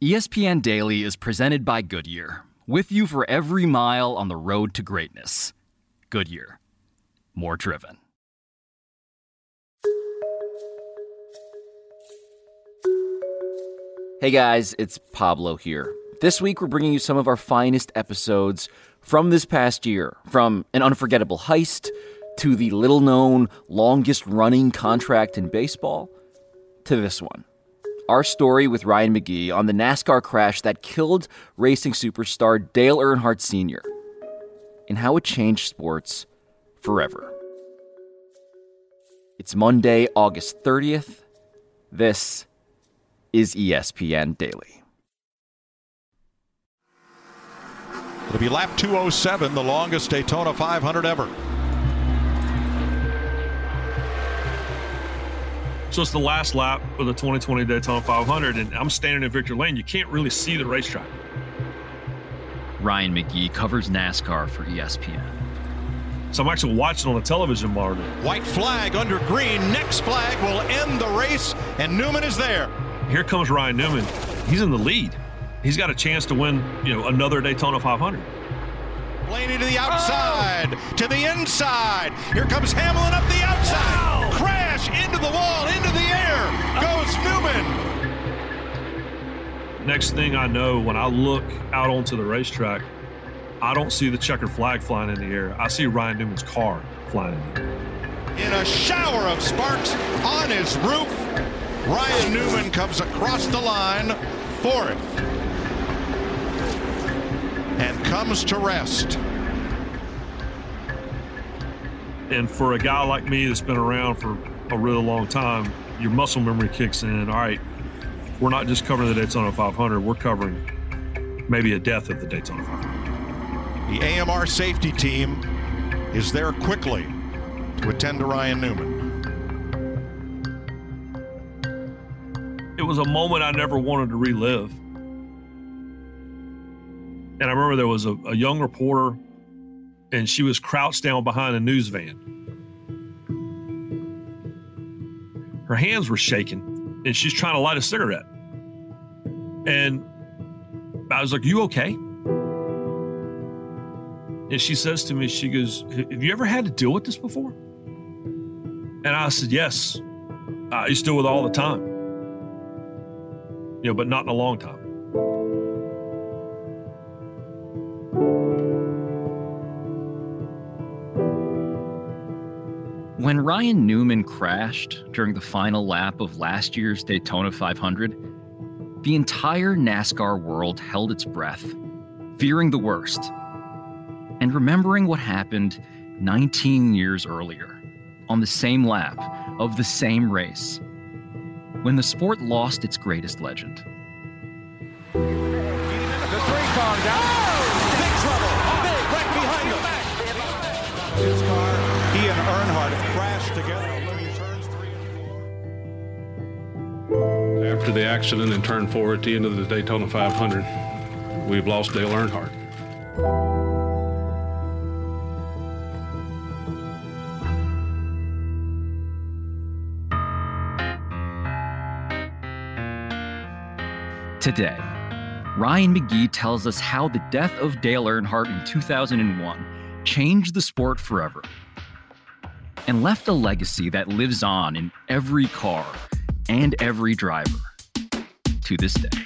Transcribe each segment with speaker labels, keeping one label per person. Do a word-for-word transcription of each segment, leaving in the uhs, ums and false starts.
Speaker 1: E S P N Daily is presented by Goodyear, with you for every mile on the road to greatness. Goodyear. More driven. Hey guys, it's Pablo here. This week we're bringing you some of our finest episodes from this past year, from an unforgettable heist to the little-known, longest-running contract in baseball, to this one. Our story with Ryan McGee on the NASCAR crash that killed racing superstar Dale Earnhardt Senior and how it changed sports forever. It's Monday, August thirtieth. This is E S P N Daily.
Speaker 2: It'll be lap two oh seven, the longest Daytona five hundred ever.
Speaker 3: So it's the last lap of the twenty twenty Daytona five hundred, and I'm standing in Victory Lane. You can't really see the racetrack.
Speaker 1: Ryan McGee covers NASCAR for E S P N.
Speaker 3: So I'm actually watching on the television monitor.
Speaker 2: White flag under green. Next flag will end the race, and Newman is there.
Speaker 3: Here comes Ryan Newman. He's in the lead. He's got a chance to win, you know, another Daytona five hundred.
Speaker 2: Blaney to the outside, oh. to the inside. Here comes Hamlin up the outside. Wow. Crash into the wall, into the air goes Newman.
Speaker 3: Next thing I know, when I look out onto the racetrack, I don't see the checkered flag flying in the air. I see Ryan Newman's car flying in the air.
Speaker 2: In a shower of sparks on his roof, Ryan Newman comes across the line, fourth, and comes to rest.
Speaker 3: And for a guy like me that's been around for a really long time, your muscle memory kicks in. All right, we're not just covering the Daytona five hundred, we're covering maybe a death at the Daytona five hundred.
Speaker 2: The A M R safety team is there quickly to attend to Ryan Newman.
Speaker 3: It was a moment I never wanted to relive. And I remember there was a, a young reporter, and she was crouched down behind a news van. Her hands were shaking, and she's trying to light a cigarette. And I was like, "You okay?" And she says to me, she goes, "Have you ever had to deal with this before?" And I said, "Yes, I used to deal with it all the time. You know, but not in a long time."
Speaker 1: When Ryan Newman crashed during the final lap of last year's Daytona five hundred, the entire NASCAR world held its breath, fearing the worst, and remembering what happened nineteen years earlier on the same lap of the same race, when the sport lost its greatest legend.
Speaker 4: The three car down. Big trouble. Big right behind him. His car, he and Earnhardt have crashed together.
Speaker 5: After the accident in turn four at the end of the Daytona five hundred, we've lost Dale Earnhardt.
Speaker 1: Today, Ryan McGee tells us how the death of Dale Earnhardt in two thousand one changed the sport forever and left a legacy that lives on in every car and every driver to this day.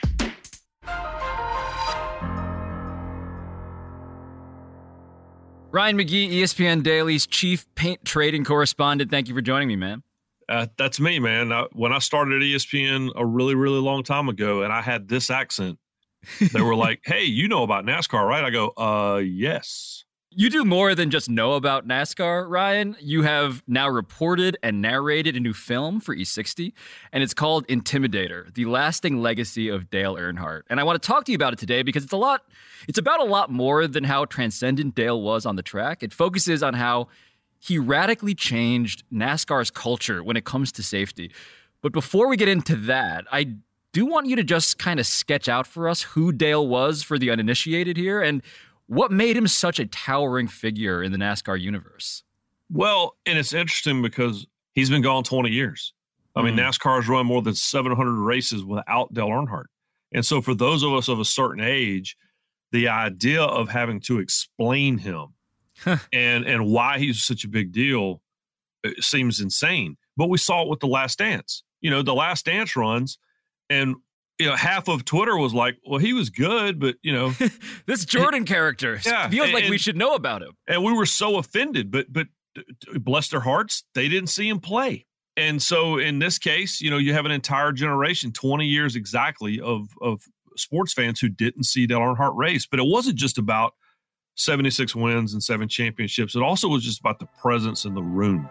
Speaker 1: Ryan McGee, E S P N Daily's chief paint trading correspondent. Thank you for joining me, man.
Speaker 3: Uh, that's me, man. I, when I started at E S P N a really, really long time ago, and I had this accent, they were like, "Hey, you know about NASCAR, right?" I go, uh, yes.
Speaker 1: You do more than just know about NASCAR, Ryan. You have now reported and narrated a new film for E sixty, and it's called Intimidator, the lasting legacy of Dale Earnhardt. And I want to talk to you about it today because it's a lot, it's about a lot more than how transcendent Dale was on the track. It focuses on how he radically changed NASCAR's culture when it comes to safety. But before we get into that, I do want you to just kind of sketch out for us who Dale was for the uninitiated here and what made him such a towering figure in the NASCAR universe.
Speaker 3: Well, and it's interesting because he's been gone twenty years. I mean, mm. NASCAR has run more than seven hundred races without Dale Earnhardt. And so for those of us of a certain age, the idea of having to explain him and, and why he's such a big deal seems insane. But we saw it with The Last Dance. You know, The Last Dance runs, and you know, half of Twitter was like, well, he was good, but, you know.
Speaker 1: This Jordan character
Speaker 3: yeah,
Speaker 1: feels
Speaker 3: and,
Speaker 1: like we should know about him.
Speaker 3: And we were so offended, but, but bless their hearts, they didn't see him play. And so in this case, you know, you have an entire generation, twenty years exactly, of, of sports fans who didn't see Dale Earnhardt race. But it wasn't just about seventy-six wins and seven championships. It also was just about the presence in the room.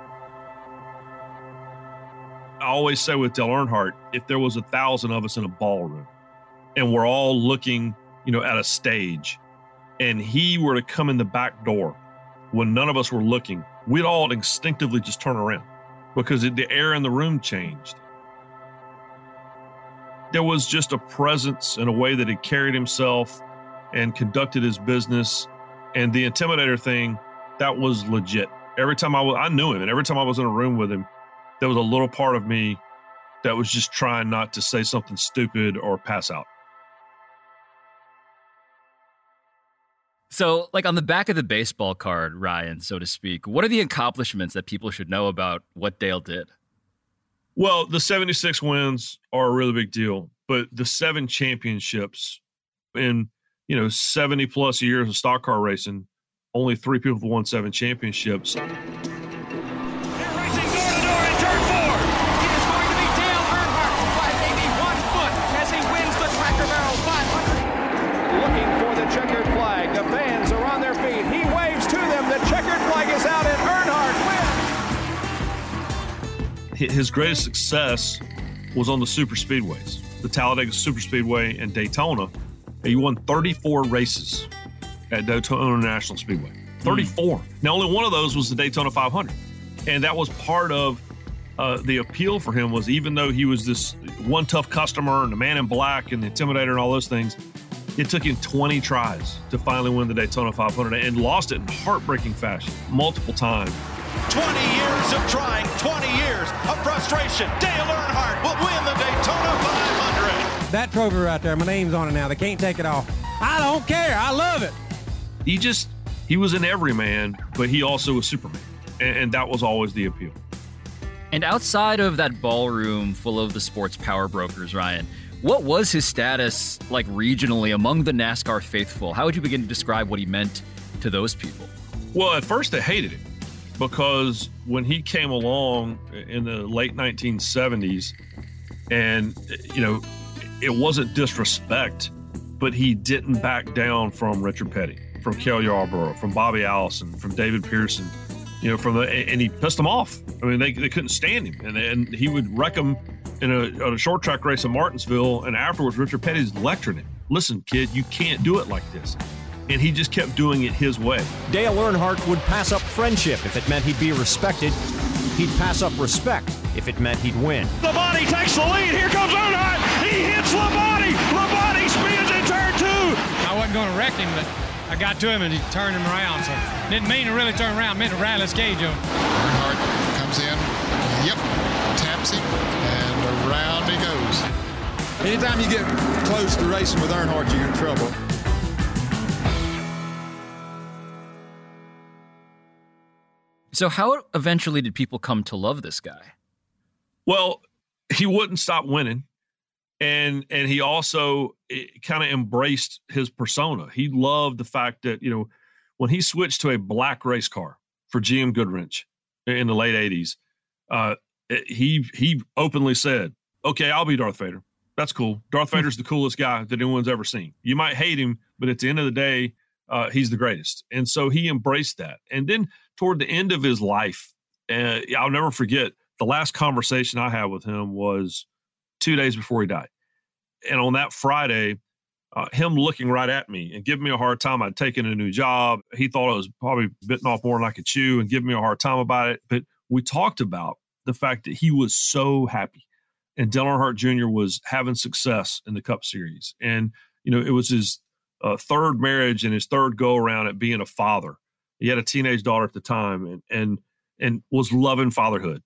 Speaker 3: I always say with Dale Earnhardt, if there was a thousand of us in a ballroom and we're all looking, you know, at a stage, and he were to come in the back door when none of us were looking, we'd all instinctively just turn around because the air in the room changed. There was just a presence and a way that he carried himself and conducted his business. And the Intimidator thing, that was legit. Every time I was, I knew him, and every time I was in a room with him, there was a little part of me that was just trying not to say something stupid or pass out.
Speaker 1: So, like on the back of the baseball card, Ryan, so to speak, what are the accomplishments that people should know about what Dale did?
Speaker 3: Well, the seventy-six wins are a really big deal, but the seven championships in, you know, seventy plus years of stock car racing, only three people have won seven championships. His greatest success was on the super speedways, the Talladega Super Speedway and Daytona. He won thirty-four races at Daytona National Speedway. thirty-four. Mm. Now, only one of those was the Daytona five hundred. And that was part of uh, the appeal for him, was even though he was this one tough customer and the man in black and the Intimidator and all those things, it took him twenty tries to finally win the Daytona five hundred and lost it in heartbreaking fashion multiple times.
Speaker 2: twenty years of trying, twenty years of frustration. Dale Earnhardt will win the Daytona five hundred.
Speaker 6: That trophy right there, my name's on it now. They can't take it off. I don't care. I love it.
Speaker 3: He just, he was an everyman, but he also was Superman. And, and that was always the appeal.
Speaker 1: And outside of that ballroom full of the sports power brokers, Ryan, what was his status like regionally among the NASCAR faithful? How would you begin to describe what he meant to those people?
Speaker 3: Well, at first they hated him, because when he came along in the late nineteen seventies, and, you know, it wasn't disrespect, but he didn't back down from Richard Petty, from Cale Yarborough, from Bobby Allison, from David Pearson, you know, from the, and he pissed them off. I mean, they, they couldn't stand him, and, and he would wreck them in a, on a short track race in Martinsville, and afterwards Richard Petty's lecturing him. Listen, kid, you can't do it like this. And he just kept doing it his way.
Speaker 7: Dale Earnhardt would pass up friendship if it meant he'd be respected. He'd pass up respect if it meant he'd win.
Speaker 8: Labonte takes the lead. Here comes Earnhardt. He hits Labonte. Labonte spins in turn two.
Speaker 9: I wasn't going to wreck him, but I got to him and he turned him around. So didn't mean to really turn around. Meant to rattle his cage over.
Speaker 10: Earnhardt comes in. Yep. Taps him. And around he goes.
Speaker 11: Anytime you get close to racing with Earnhardt, you're in trouble.
Speaker 1: So how eventually did people come to love this guy?
Speaker 3: Well, he wouldn't stop winning. And and he also kind of embraced his persona. He loved the fact that, you know, when he switched to a black race car for G M Goodwrench in the late eighties, uh, he he openly said, okay, I'll be Darth Vader. That's cool. Darth Vader's the coolest guy that anyone's ever seen. You might hate him, but at the end of the day, uh, he's the greatest. And so he embraced that. And then toward the end of his life, uh, I'll never forget, the last conversation I had with him was two days before he died. And on that Friday, uh, him looking right at me and giving me a hard time. I'd taken a new job. He thought I was probably bitten off more than I could chew and giving me a hard time about it. But we talked about the fact that he was so happy. And Dale Earnhardt Junior was having success in the Cup Series. And, you know, it was his uh, third marriage and his third go-around at being a father. He had a teenage daughter at the time and and and was loving fatherhood.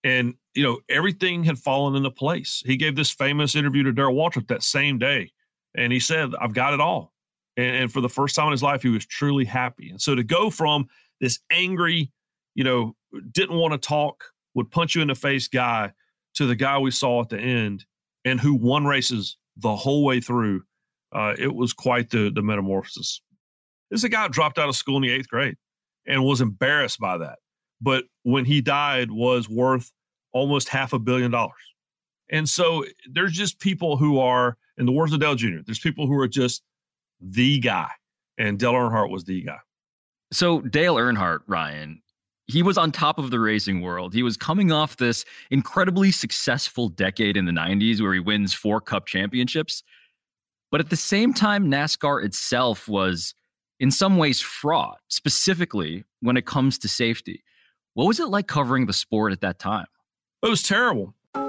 Speaker 3: And, you know, everything had fallen into place. He gave this famous interview to Darrell Waltrip that same day. And he said, I've got it all. And, and for the first time in his life, he was truly happy. And so to go from this angry, you know, didn't want to talk, would punch you in the face guy to the guy we saw at the end and who won races the whole way through, uh, it was quite the, the metamorphosis. This is a guy who dropped out of school in the eighth grade and was embarrassed by that. But when he died, was worth almost half a billion dollars. And so there's just people who are, in the words of Dale Junior, there's people who are just the guy. And Dale Earnhardt was the guy.
Speaker 1: So Dale Earnhardt, Ryan, he was on top of the racing world. He was coming off this incredibly successful decade in the nineties where he wins four Cup championships. But at the same time, NASCAR itself was in some ways fraught, specifically when it comes to safety. What was it like covering the sport at that time?
Speaker 3: It was terrible.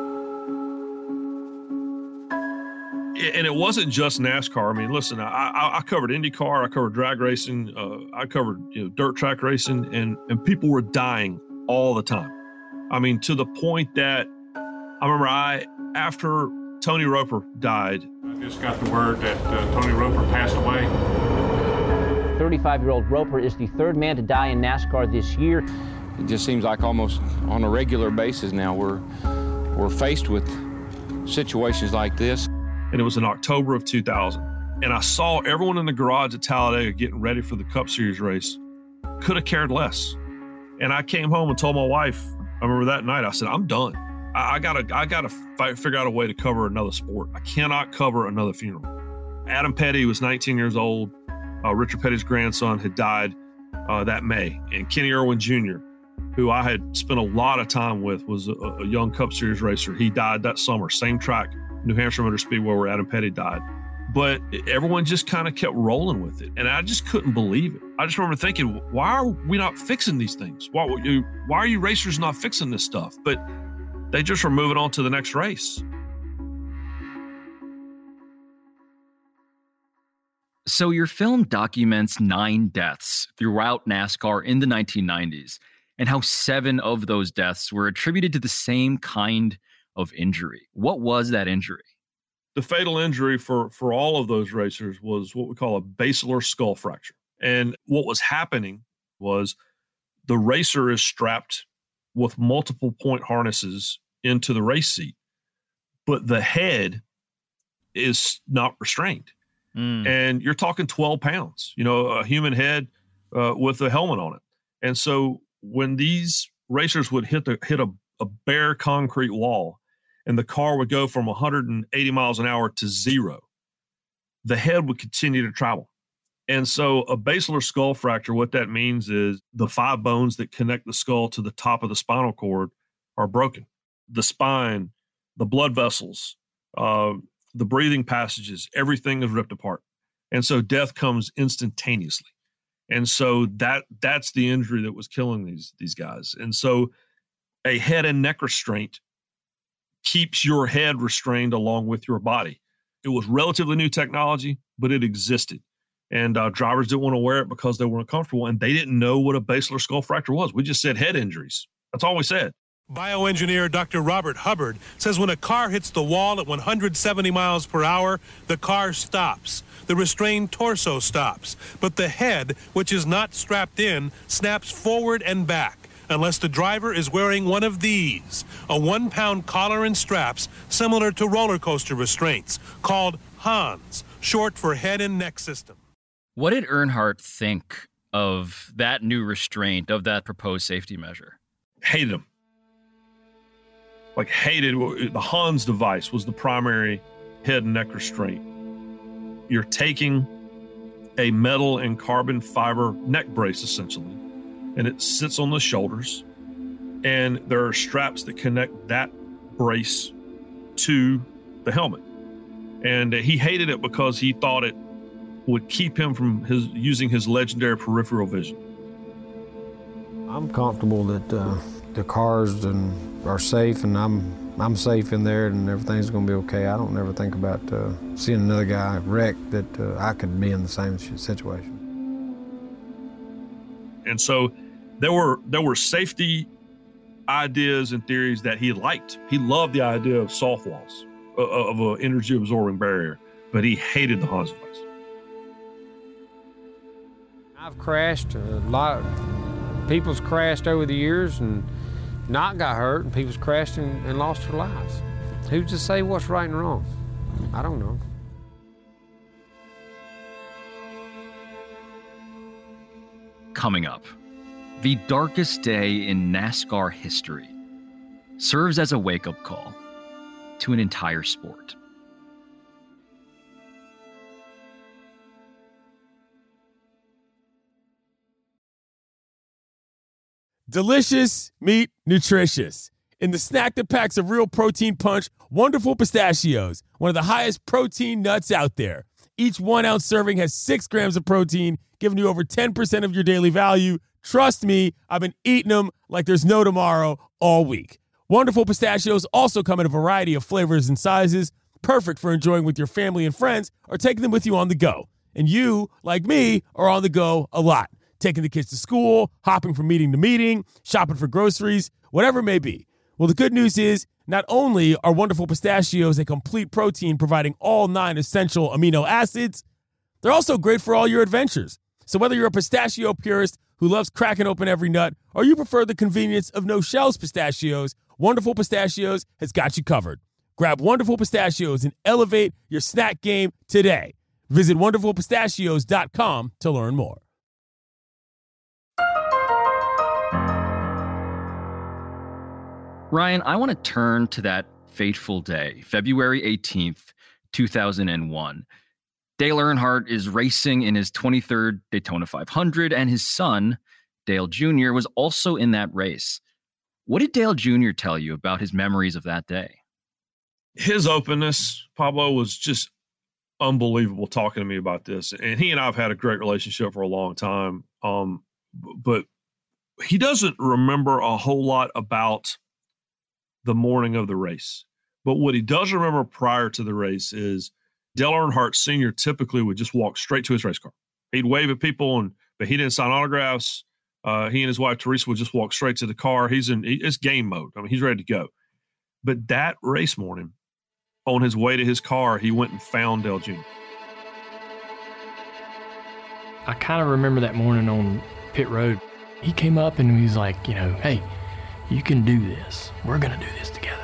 Speaker 3: And it wasn't just NASCAR. I mean, listen, I, I covered IndyCar, I covered drag racing, uh, I covered you know, dirt track racing, and, and people were dying all the time. I mean, to the point that I remember I, after Tony Roper died.
Speaker 12: I just got the word that uh, Tony Roper passed away.
Speaker 13: thirty-five-year-old Roper is the third man to die in NASCAR this year.
Speaker 14: It just seems like almost on a regular basis now we're we're faced with situations like this.
Speaker 3: And it was in October of two thousand. And I saw everyone in the garage at Talladega getting ready for the Cup Series race. Could have cared less. And I came home and told my wife, I remember that night, I said, I'm done. I, I gotta I gotta fight, figure out a way to cover another sport. I cannot cover another funeral. Adam Petty was nineteen years old. Uh, Richard Petty's grandson had died uh, that May. And Kenny Irwin Junior, who I had spent a lot of time with, was a, a young Cup Series racer. He died that summer, same track, New Hampshire Motor Speedway, where Adam Petty died. But everyone just kind of kept rolling with it. And I just couldn't believe it. I just remember thinking, why are we not fixing these things? Why, why are you racers not fixing this stuff? But they just were moving on to the next race.
Speaker 1: So your film documents nine deaths throughout NASCAR in the nineteen nineties, and how seven of those deaths were attributed to the same kind of injury. What was that injury?
Speaker 3: The fatal injury for, for all of those racers was what we call a basilar skull fracture. And what was happening was the racer is strapped with multiple point harnesses into the race seat, but the head is not restrained. Mm. And you're talking twelve pounds, you know, a human head uh, with a helmet on it. And so when these racers would hit the, hit a, a bare concrete wall and the car would go from one hundred eighty miles an hour to zero, the head would continue to travel. And so a basilar skull fracture, what that means is the five bones that connect the skull to the top of the spinal cord are broken. The spine, the blood vessels, uh, the breathing passages, everything is ripped apart. And so death comes instantaneously. And so that that's the injury that was killing these, these guys. And so a head and neck restraint keeps your head restrained along with your body. It was relatively new technology, but it existed. And uh, drivers didn't want to wear it because they weren't comfortable, and they didn't know what a basilar skull fracture was. We just said head injuries. That's all we said.
Speaker 15: Bioengineer Doctor Robert Hubbard says when a car hits the wall at one hundred seventy miles per hour, the car stops. The restrained torso stops, but the head, which is not strapped in, snaps forward and back, unless the driver is wearing one of these, a one-pound collar and straps similar to roller coaster restraints, called Hans, short for head and neck system.
Speaker 1: What did Earnhardt think of that new restraint, of that proposed safety measure?
Speaker 3: Hated him. Like hated, the Hans device was the primary head and neck restraint. You're taking a metal and carbon fiber neck brace, essentially, and it sits on the shoulders, and there are straps that connect that brace to the helmet. And he hated it because he thought it would keep him from his using his legendary peripheral vision.
Speaker 6: I'm comfortable that uh, the cars and are safe, and I'm I'm safe in there, and everything's going to be okay. I don't ever think about uh, seeing another guy wrecked that uh, I could be in the same situation.
Speaker 3: And so there were there were safety ideas and theories that he liked. He loved the idea of soft walls, of an energy absorbing barrier, but he hated the Honda place.
Speaker 6: I've crashed a lot. People's crashed over the years and not got hurt, and people's crashed and, and lost their lives. Who's to say what's right and wrong? I don't know.
Speaker 1: Coming up, the darkest day in NASCAR history serves as a wake-up call to an entire sport.
Speaker 16: Delicious meat, nutritious. In the snack that packs a real protein punch, Wonderful Pistachios, one of the highest protein nuts out there. Each one-ounce serving has six grams of protein, giving you over ten percent of your daily value. Trust me, I've been eating them like there's no tomorrow all week. Wonderful Pistachios also come in a variety of flavors and sizes, perfect for enjoying with your family and friends or taking them with you on the go. And you, like me, are on the go a lot. Taking the kids to school, hopping from meeting to meeting, shopping for groceries, whatever it may be. Well, the good news is not only are Wonderful Pistachios a complete protein providing all nine essential amino acids, they're also great for all your adventures. So whether you're a pistachio purist who loves cracking open every nut, or you prefer the convenience of no-shells pistachios, Wonderful Pistachios has got you covered. Grab Wonderful Pistachios and elevate your snack game today. Visit wonderful pistachios dot com to learn more.
Speaker 1: Ryan, I want to turn to that fateful day, February eighteenth, two thousand one. Dale Earnhardt is racing in his twenty-third Daytona five hundred, and his son, Dale Junior, was also in that race. What did Dale Junior tell you about his memories of that day?
Speaker 3: His openness, Pablo, was just unbelievable talking to me about this. And he and I have had a great relationship for a long time. Um, but he doesn't remember a whole lot about the morning of the race. But what he does remember prior to the race is Dale Earnhardt Senior typically would just walk straight to his race car. He'd wave at people, and but he didn't sign autographs. Uh, he and his wife, Teresa, would just walk straight to the car. He's in it's game mode. I mean, he's ready to go. But that race morning, on his way to his car, he went and found Dale Junior
Speaker 17: I kind of remember that morning on pit road. He came up and he was like, you know, hey, you can do this. We're going to do this together.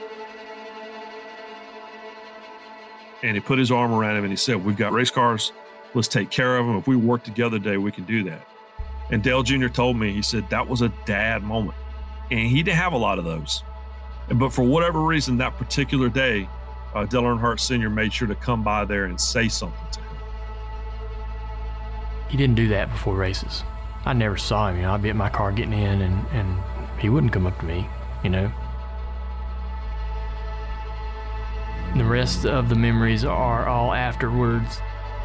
Speaker 3: And he put his arm around him and he said, we've got race cars. Let's take care of them. If we work together today, we can do that. And Dale Junior told me, he said, that was a dad moment. And he didn't have a lot of those. But for whatever reason, that particular day, uh, Dale Earnhardt Senior made sure to come by there and say something to him.
Speaker 17: He didn't do that before races. I never saw him. You know, I'd be at my car getting in, and, and he wouldn't come up to me, you know. The rest of the memories are all afterwards.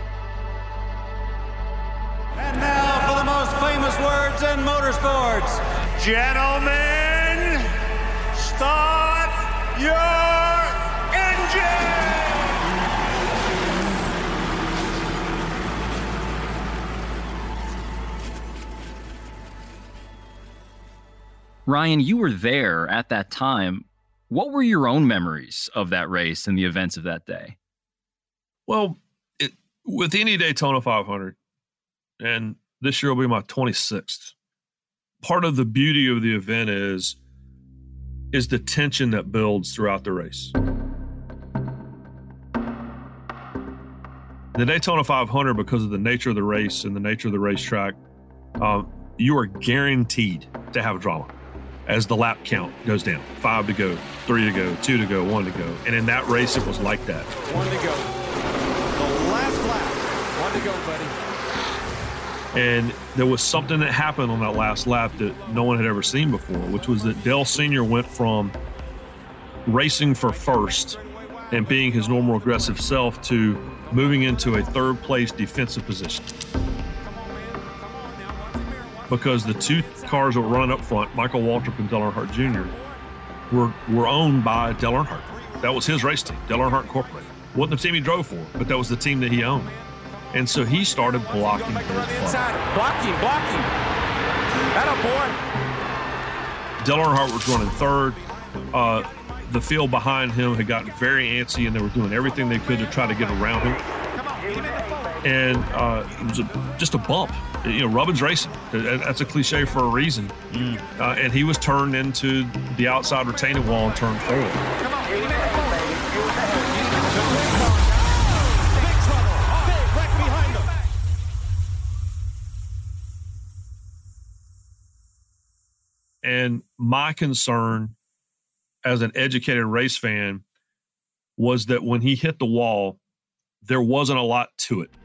Speaker 4: And now for the most famous words in motorsports. Gentlemen, start your engine!
Speaker 1: Ryan, you were there at that time. What were your own memories of that race and the events of that day?
Speaker 3: Well, it, with any Daytona five hundred, and this year will be my twenty-sixth, part of the beauty of the event is, is the tension that builds throughout the race. The Daytona five hundred, because of the nature of the race and the nature of the racetrack, um, you are guaranteed to have drama as the lap count goes down. Five to go, three to go, two to go, one to go. And in that race, it was like that.
Speaker 4: One to go. The last lap. One to go, buddy.
Speaker 3: And there was something that happened on that last lap that no one had ever seen before, which was that Dale Senior went from racing for first and being his normal aggressive self to moving into a third place defensive position. Because the two cars that were running up front, Michael Waltrip and Dale Earnhardt Junior, were, were owned by Dale Earnhardt. That was his race team, Dale Earnhardt Incorporated. Wasn't the team he drove for, but that was the team that he owned. And so he started blocking his
Speaker 4: Inside, blocking, blocking. Atta boy.
Speaker 3: Dale Earnhardt was running third. Uh, the field behind him had gotten very antsy, and they were doing everything they could to try to get around him. And uh, it was a, just a bump. You know, Rubbin's racing. That's a cliche for a reason. Mm. Uh, and he was turned into the outside retaining wall and turned forward. And my concern as an educated race fan was that when he hit the wall, there wasn't a lot to it.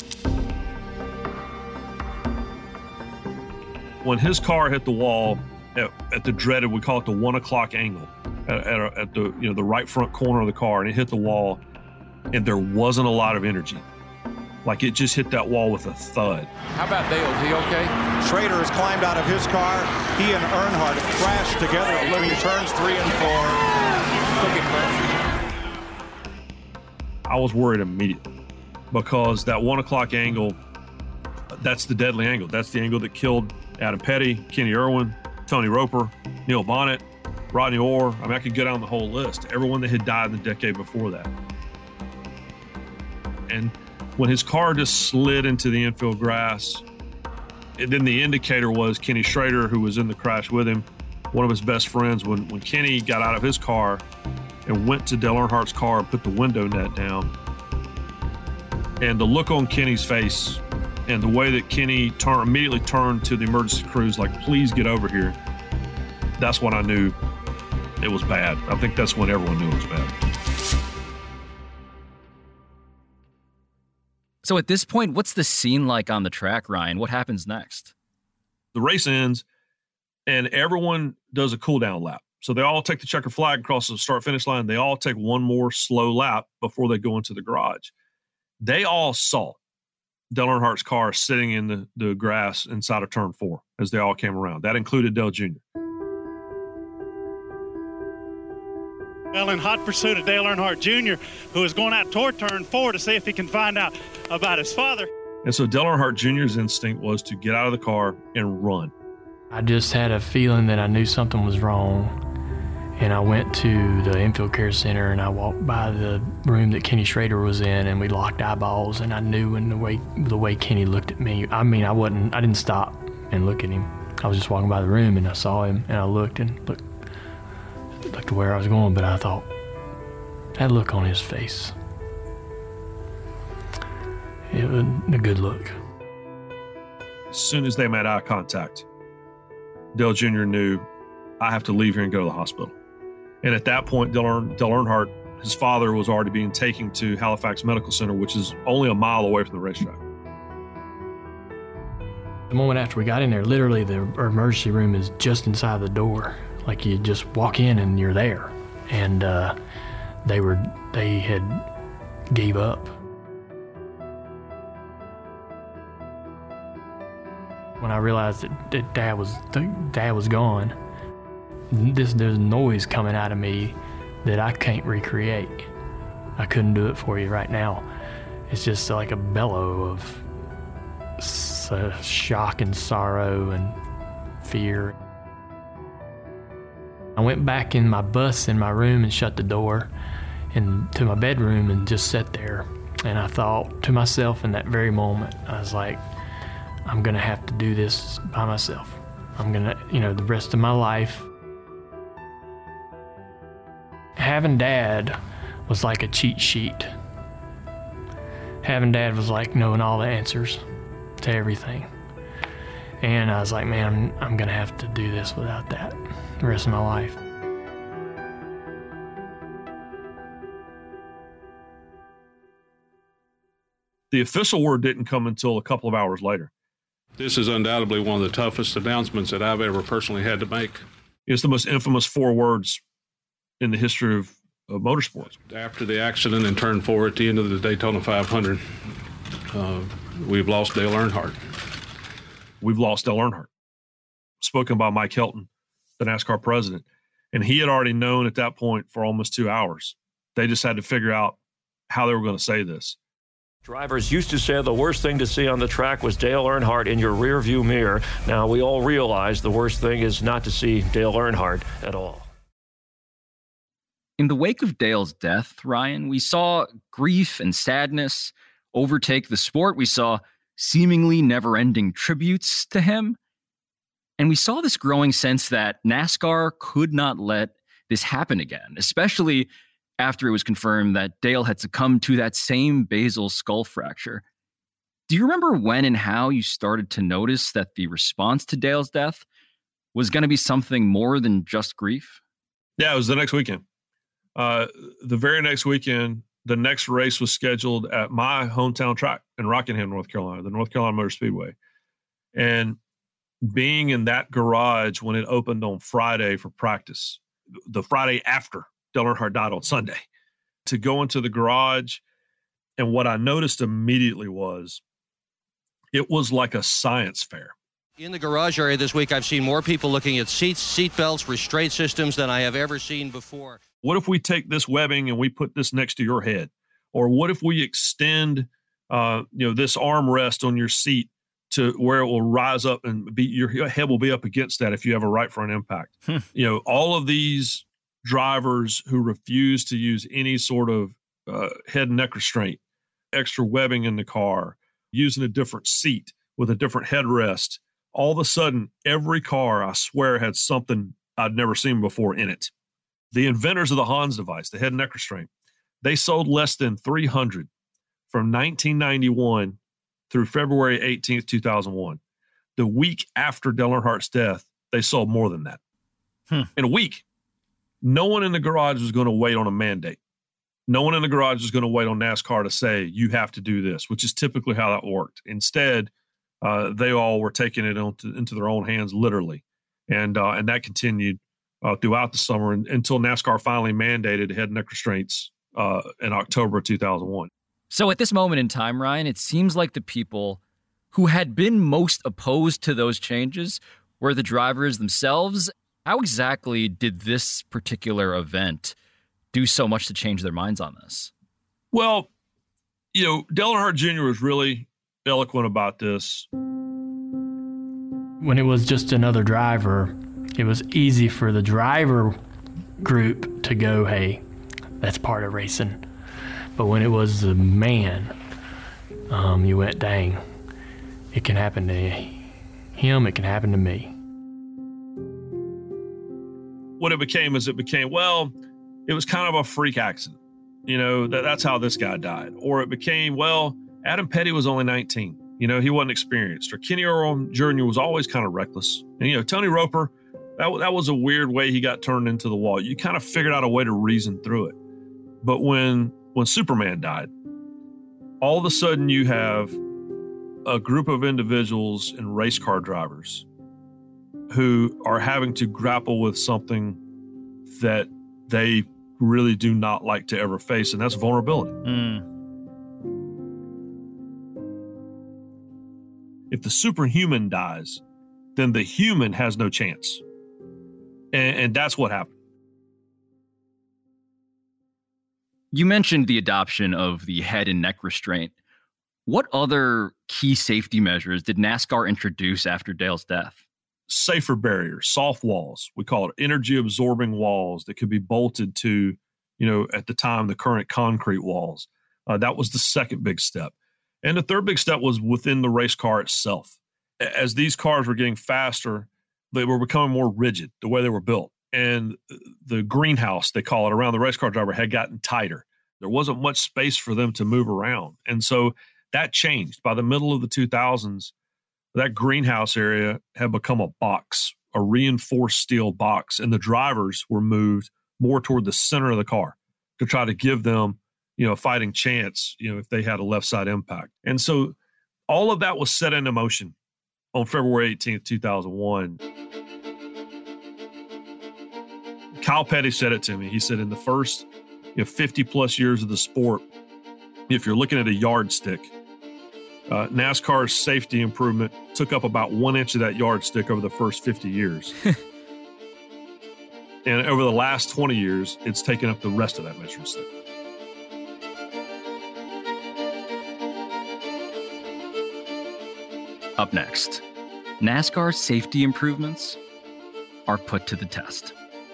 Speaker 3: When his car hit the wall at, at the dreaded, we call it the one o'clock angle, at, at, at the you know the right front corner of the car, and it hit the wall, and there wasn't a lot of energy. Like it just hit that wall with a thud.
Speaker 14: How about Dale? Is he okay?
Speaker 4: Schrader has climbed out of his car. He and Earnhardt have crashed together between turns three and four.
Speaker 3: I was worried immediately because that one o'clock angle, that's the deadly angle. That's the angle that killed Adam Petty, Kenny Irwin, Tony Roper, Neil Bonnet, Rodney Orr. I mean, I could go down the whole list. Everyone that had died in the decade before that. And when his car just slid into the infield grass, and then the indicator was Kenny Schrader, who was in the crash with him, one of his best friends. When, when Kenny got out of his car and went to Dale Earnhardt's car and put the window net down, and the look on Kenny's face and the way that Kenny turn, immediately turned to the emergency crews like, please get over here, that's when I knew it was bad. I think that's when everyone knew it was bad.
Speaker 1: So at this point, what's the scene like on the track, Ryan? What happens next?
Speaker 3: The race ends, and everyone does a cool-down lap. So they all take the checker flag across the start-finish line. They all take one more slow lap before they go into the garage. They all saw Dale Earnhardt's car sitting in the, the grass inside of turn four as they all came around. That included Dale Junior
Speaker 18: Well, in hot pursuit of Dale Earnhardt Junior, who is going out toward turn four to see if he can find out about his father.
Speaker 3: And so Dale Earnhardt Junior's instinct was to get out of the car and run.
Speaker 17: I just had a feeling that I knew something was wrong. And I went to the infield care center and I walked by the room that Kenny Schrader was in, and we locked eyeballs, and I knew in the way the way Kenny looked at me. I mean, I wasn't I didn't stop and look at him. I was just walking by the room and I saw him and I looked and looked looked to where I was going, but I thought, that look on his face, it was a good look.
Speaker 3: As soon as they made eye contact, Dale Junior knew, I have to leave here and go to the hospital. And at that point, Dale, Earn, Dale Earnhardt, his father, was already being taken to Halifax Medical Center, which is only a mile away from the racetrack.
Speaker 17: The moment after we got in there, literally the emergency room is just inside the door. Like you just walk in and you're there. And uh, they were, they had gave up. When I realized that, that Dad was, Dad was gone, this there's noise coming out of me that I can't recreate. I couldn't do it for you right now. It's just like a bellow of uh, shock and sorrow and fear. I went back in my bus in my room and shut the door and to my bedroom and just sat there. And I thought to myself in that very moment, I was like, I'm gonna have to do this by myself. I'm gonna, you know, the rest of my life. Having Dad was like a cheat sheet. Having Dad was like knowing all the answers to everything. And I was like, man, I'm, I'm gonna have to do this without that the rest of my life.
Speaker 3: The official word didn't come until a couple of hours later.
Speaker 5: This is undoubtedly one of the toughest announcements that I've ever personally had to make.
Speaker 3: It's the most infamous four words in the history of, of motorsports.
Speaker 5: After the accident in turn four at the end of the Daytona five hundred, uh, we've lost Dale Earnhardt.
Speaker 3: We've lost Dale Earnhardt. Spoken by Mike Helton, the NASCAR president. And he had already known at that point for almost two hours. They just had to figure out how they were going to say this.
Speaker 19: Drivers used to say the worst thing to see on the track was Dale Earnhardt in your rearview mirror. Now we all realize the worst thing is not to see Dale Earnhardt at all.
Speaker 1: In the wake of Dale's death, Ryan, we saw grief and sadness overtake the sport. We saw seemingly never-ending tributes to him. And we saw this growing sense that NASCAR could not let this happen again, especially after it was confirmed that Dale had succumbed to that same basal skull fracture. Do you remember when and how you started to notice that the response to Dale's death was going to be something more than just grief?
Speaker 3: Yeah, it was the next weekend. Uh, the very next weekend, the next race was scheduled at my hometown track in Rockingham, North Carolina, the North Carolina Motor Speedway. And being in that garage when it opened on Friday for practice, the Friday after Dale Earnhardt died on Sunday, to go into the garage. And what I noticed immediately was it was like a science fair.
Speaker 20: In the garage area this week, I've seen more people looking at seats, seat belts, restraint systems than I have ever seen before.
Speaker 3: What if we take this webbing and we put this next to your head? Or what if we extend uh, you know, this armrest on your seat to where it will rise up and be, your head will be up against that if you have a right front impact? Hmm. You know, all of these drivers who refuse to use any sort of uh, head and neck restraint, extra webbing in the car, using a different seat with a different headrest. All of a sudden, every car, I swear, had something I'd never seen before in it. The inventors of the Hans device, the head and neck restraint, they sold less than three hundred from nineteen ninety-one through February eighteenth, two thousand one. The week after Dale Earnhardt's death, they sold more than that. Hmm. In a week. No one in the garage was going to wait on a mandate. No one in the garage was going to wait on NASCAR to say, you have to do this, which is typically how that worked. Instead, uh, they all were taking it onto, into their own hands, literally. And uh, and that continued uh, throughout the summer and, until NASCAR finally mandated head and neck restraints uh, in October of two thousand one.
Speaker 1: So at this moment in time, Ryan, it seems like the people who had been most opposed to those changes were the drivers themselves. How exactly did this particular event do so much to change their minds on this?
Speaker 3: Well, you know, Dale Earnhardt Junior was really eloquent about this.
Speaker 17: When it was just another driver, it was easy for the driver group to go, hey, that's part of racing. But when it was the man, um, you went, dang, it can happen to him, it can happen to me.
Speaker 3: What it became is it became, well, it was kind of a freak accident. You know, that, that's how this guy died. Or it became, well, Adam Petty was only nineteen. You know, he wasn't experienced. Or Kenny Earl Junior was always kind of reckless. And, you know, Tony Roper, that, that was a weird way he got turned into the wall. You kind of figured out a way to reason through it. But when when Superman died, all of a sudden you have a group of individuals and race car drivers who are having to grapple with something that they really do not like to ever face, and that's vulnerability.
Speaker 1: Mm.
Speaker 3: If the superhuman dies, then the human has no chance. And, and that's what happened.
Speaker 1: You mentioned the adoption of the head and neck restraint. What other key safety measures did NASCAR introduce after Dale's death?
Speaker 3: Safer barriers, soft walls. We call it energy absorbing walls that could be bolted to, you know, at the time, the current concrete walls. Uh, that was the second big step. And the third big step was within the race car itself. As these cars were getting faster, they were becoming more rigid, the way they were built. And the greenhouse, they call it, around the race car driver had gotten tighter. There wasn't much space for them to move around. And so that changed. By the middle of the two thousands, that greenhouse area had become a box, a reinforced steel box, and the drivers were moved more toward the center of the car to try to give them, you know, a fighting chance, you know, if they had a left side impact. And so all of that was set into motion on February eighteenth, two thousand one. Kyle Petty said it to me. He said, in the first, you know, fifty plus years of the sport, if you're looking at a yardstick, uh, NASCAR's safety improvement took up about one inch of that yardstick over the first fifty years. And over the last twenty years, it's taken up the rest of that measuring stick.
Speaker 1: Up next, NASCAR safety improvements are put to the test.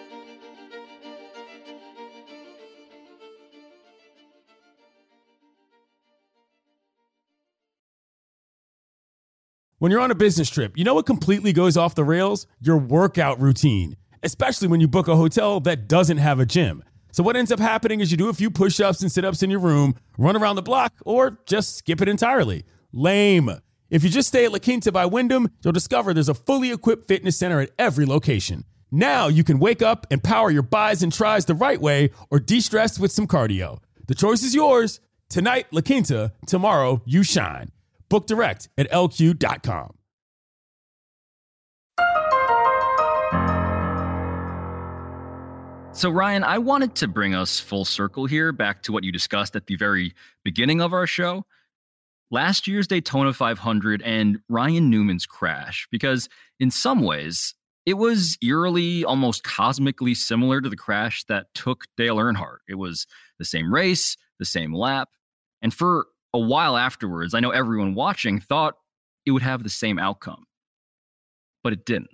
Speaker 16: When you're on a business trip, you know what completely goes off the rails? Your workout routine, especially when you book a hotel that doesn't have a gym. So what ends up happening is you do a few push-ups and sit-ups in your room, run around the block, or just skip it entirely. Lame. If you just stay at La Quinta by Wyndham, you'll discover there's a fully equipped fitness center at every location. Now you can wake up and power your buys and tries the right way or de-stress with some cardio. The choice is yours. Tonight, La Quinta. Tomorrow, you shine. Book direct at L Q dot com.
Speaker 1: So, Ryan, I wanted to bring us full circle here back to what you discussed at the very beginning of our show. Last year's Daytona five hundred and Ryan Newman's crash, because in some ways, it was eerily, almost cosmically similar to the crash that took Dale Earnhardt. It was the same race, the same lap, and for a while afterwards, I know everyone watching thought it would have the same outcome, but it didn't.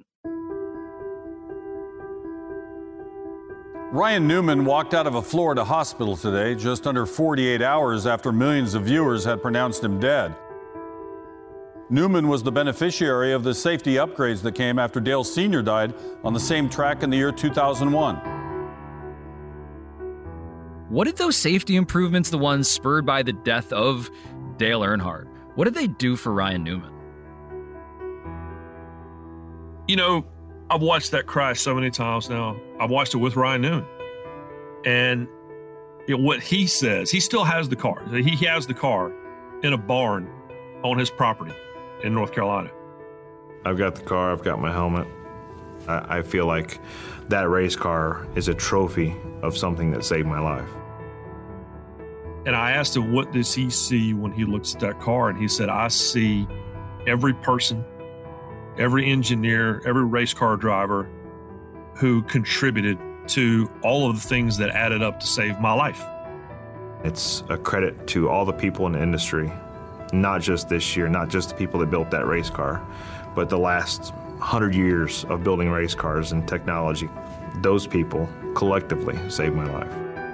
Speaker 21: Ryan Newman walked out of a Florida hospital today, just under forty-eight hours after millions of viewers had pronounced him dead. Newman was the beneficiary of the safety upgrades that came after Dale Senior died on the same track in the year two thousand one.
Speaker 1: What did those safety improvements, the ones spurred by the death of Dale Earnhardt, what did they do for Ryan Newman?
Speaker 3: You know, I've watched that crash so many times now. I've watched it with Ryan Newman. And you know, what he says, he still has the car. He has the car in a barn on his property in North Carolina.
Speaker 22: I've got the car, I've got my helmet. I, I feel like that race car is a trophy of something that saved my life.
Speaker 3: And I asked him, what does he see when he looks at that car? And he said, I see every person, every engineer, every race car driver who contributed to all of the things that added up to save my life.
Speaker 22: It's a credit to all the people in the industry, not just this year, not just the people that built that race car, but the last hundred years of building race cars and technology. Those people collectively saved my life.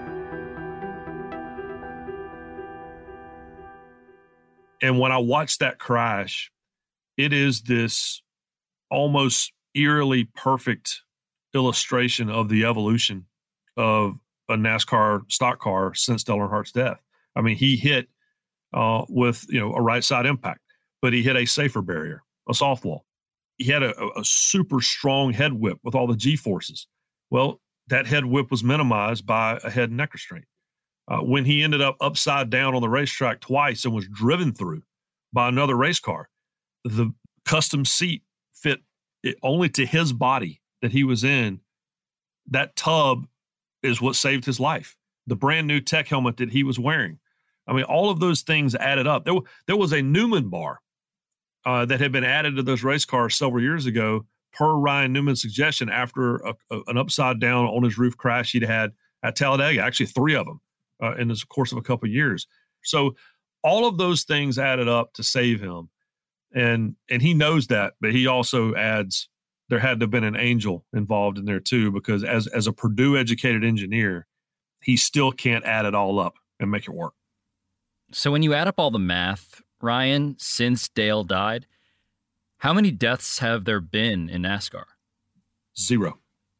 Speaker 3: And when I watched that crash, it is this almost eerily perfect illustration of the evolution of a NASCAR stock car since Dale Earnhardt's death. I mean, he hit uh, with, you know, a right side impact, but he hit a safer barrier, a soft wall. He had a, a super strong head whip with all the G-forces. Well, that head whip was minimized by a head and neck restraint. Uh, when he ended up upside down on the racetrack twice and was driven through by another race car, the custom seat fit it only to his body that he was in. That tub is what saved his life. The brand new tech helmet that he was wearing. I mean, all of those things added up. There, there was a Newman bar uh, that had been added to those race cars several years ago, per Ryan Newman's suggestion, after a, a, an upside down on his roof crash he'd had at Talladega, actually three of them uh, in the course of a couple of years. So all of those things added up to save him. And and he knows that, but he also adds there had to have been an angel involved in there too, because as, as a Purdue-educated engineer, he still can't add it all up and make it work.
Speaker 1: So when you add up all the math, Ryan, since Dale died, how many deaths have there been in NASCAR?
Speaker 3: Zero.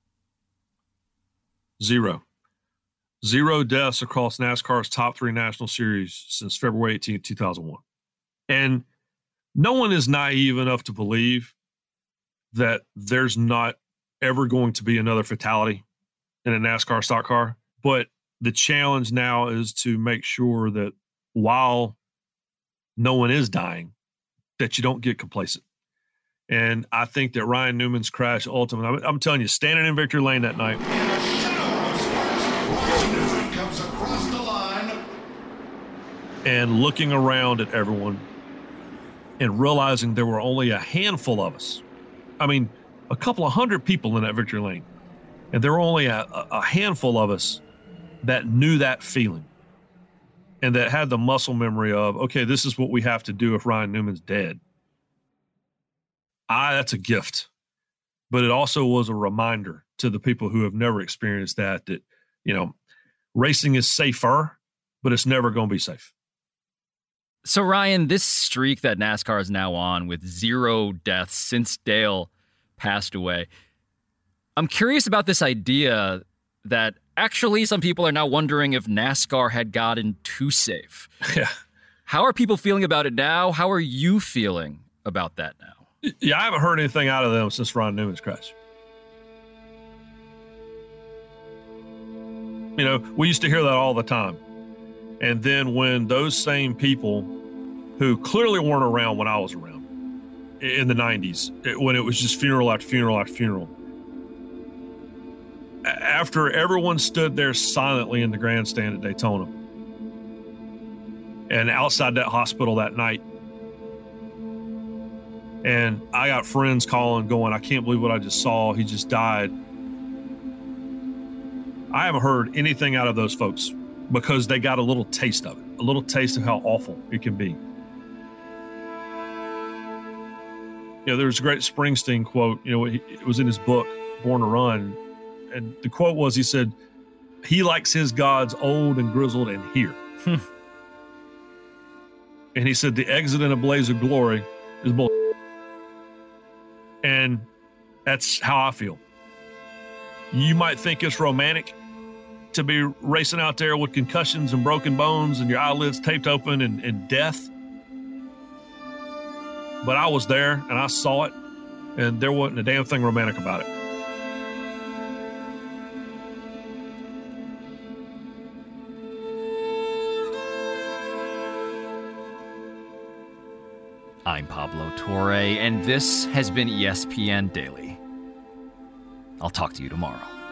Speaker 3: Zero. Zero deaths across NASCAR's top three national series since February eighteenth, two thousand one. And no one is naive enough to believe that there's not ever going to be another fatality in a NASCAR stock car. But the challenge now is to make sure that while no one is dying, that you don't get complacent. And I think that Ryan Newman's crash ultimately, I'm, I'm telling you, standing in victory lane that night.
Speaker 2: Newman comes across the line.
Speaker 3: And looking around at everyone and realizing there were only a handful of us. I mean, a couple of hundred people in that victory lane. And there were only a, a handful of us that knew that feeling and that had the muscle memory of, okay, this is what we have to do if Ryan Newman's dead. I, that's a gift. But it also was a reminder to the people who have never experienced that, that, you know, racing is safer, but it's never going to be safe.
Speaker 1: So, Ryan, this streak that NASCAR is now on with zero deaths since Dale passed away, I'm curious about this idea that actually some people are now wondering if NASCAR had gotten too safe.
Speaker 3: Yeah.
Speaker 1: How are people feeling about it now? How are you feeling about that now?
Speaker 3: Yeah, I haven't heard anything out of them since Ron Newman's crash. You know, we used to hear that all the time. And then when those same people who clearly weren't around when I was around in the nineties, when it was just funeral after funeral after funeral, after everyone stood there silently in the grandstand at Daytona and outside that hospital that night, and I got friends calling going, I can't believe what I just saw. He just died. I haven't heard anything out of those folks because they got a little taste of it, a little taste of how awful it can be. You know, there's a great Springsteen quote, you know, it was in his book, Born to Run. And the quote was, he said, he likes his gods old and grizzled and here. And he said, the exit in a blaze of glory is bull. And that's how I feel. You might think it's romantic to be racing out there with concussions and broken bones and your eyelids taped open and, and death. But I was there and I saw it, and there wasn't a damn thing romantic about it.
Speaker 1: I'm Pablo Torre, and this has been E S P N Daily. I'll talk to you tomorrow.